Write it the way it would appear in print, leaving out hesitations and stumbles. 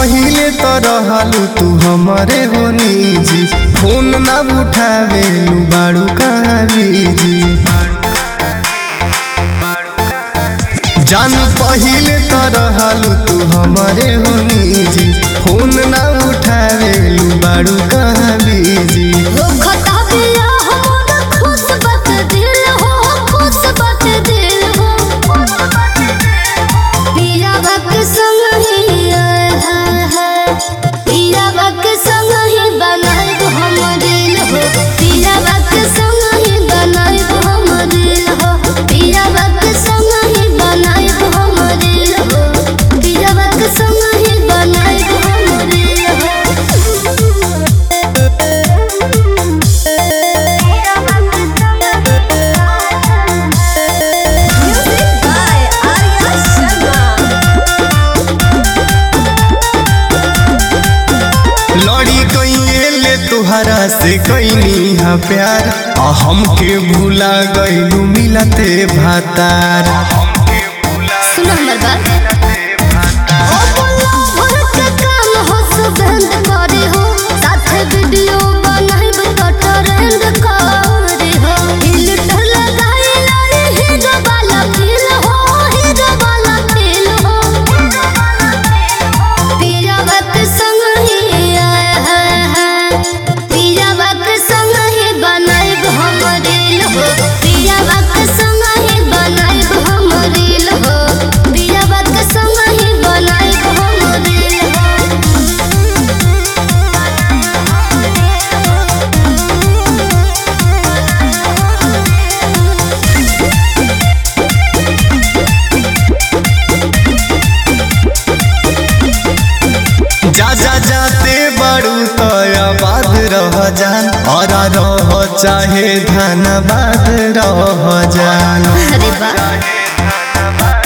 पहिले तो रहलू तू हमारे हो निजी, फोन ना उठावे लू बाड़ू कहाँ बिजी। जान पहिले तो रहलू तू हमारे हो निजी, फोन ना उठावे लू बाड़ू कहाँ बिजी। तुहरा से कैनी हा प्यार, हमके भूला गइलू मिलते भातार। सुनो हमर बात, ओ बोलो भर के काम हो सुगंध करे हो, साथे वीडियो बनाइब तो ट्रेंड करे हो। फिल्टर लगाई लाई हीरो वाला फील हो, हीरो वाला फील हो। पिया वक्त संग ही आए हैं, पिया वक्त संग ही बनाइब हम रील हो, पिया वक्त संग ही बनाइब हम रील हो, पिया वक्त संग ही बनाइब हम रील हो। जा जा जाते बड़ू तो आबाद रह जान, और रह चाहे धनबाद रह जान। अरे वाह।